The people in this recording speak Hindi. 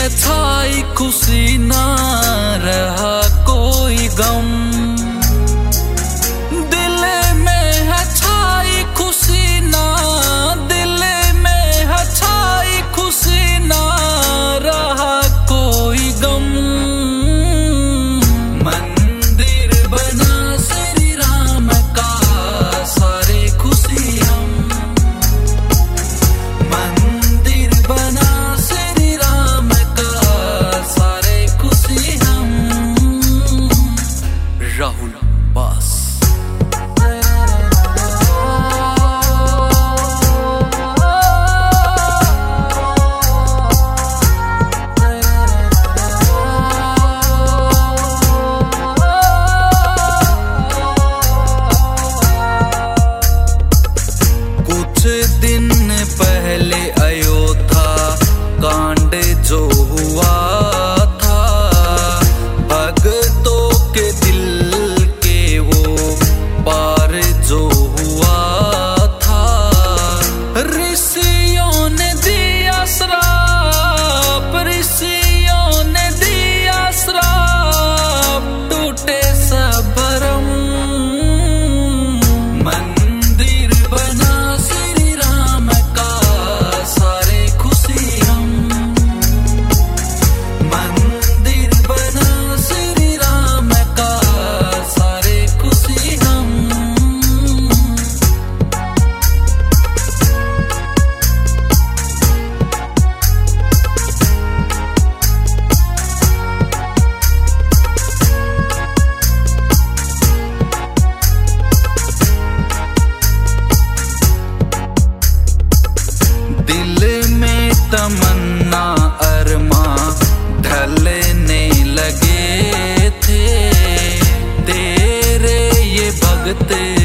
है छाई खुशी ना रहा कोई गम, दिल में है छाई खुशी ना, दिल में है छाई खुशी ना रहा कोई गम। मंदिर बना श्री राम का सारे खुशी हम, मंदिर बना श्री राम का सारे खुशी हम। राहुल बास। कुछ दिन पहले अयोध्या कांड जो हुआ था, भक्तों के दिल के वो पार जो हुआ था, ऋषियों ने दिया श्राप, ऋषियों ने दिया श्राप, टूटे सब भरम। मंदिर बना श्री राम का सारे खुशी हम, मंदिर बना श्री राम का सारे खुशी हम। दिल में तमन्ना अरमा ढलने लगे थे, तेरे ये भगते